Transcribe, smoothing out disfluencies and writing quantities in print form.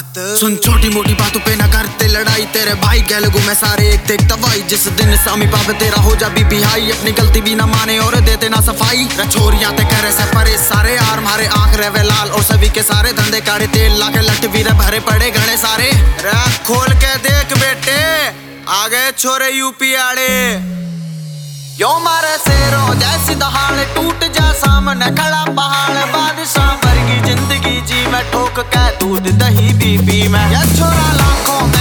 बात सुन, छोटी मोटी बातों पे ना करते लड़ाई। तेरे भाई कह लगू मैं सारे एक देख दवाई। जिस दिन स्वामी पाप तेरा हो जा बीपी हाई, अपनी गलती भी ना माने और देते ना सफाई। छोरियां ते करे से परे सारे यार, मारे आंख रहे लाल और सभी के सारे धंधे काढ़े। तेल लाके लट वीरे भरे पड़े घने सारे। खोल के देख बेटे आ गए छोरे यूपी आड़े। यो मारे शेरों जैसी दहाड़, टूट जा सामने खड़ा पहाड़। बादशाह वर्गी जिंदगी जी मैं, ठोक के दूध दही बीबी में। ये छोरा लाखों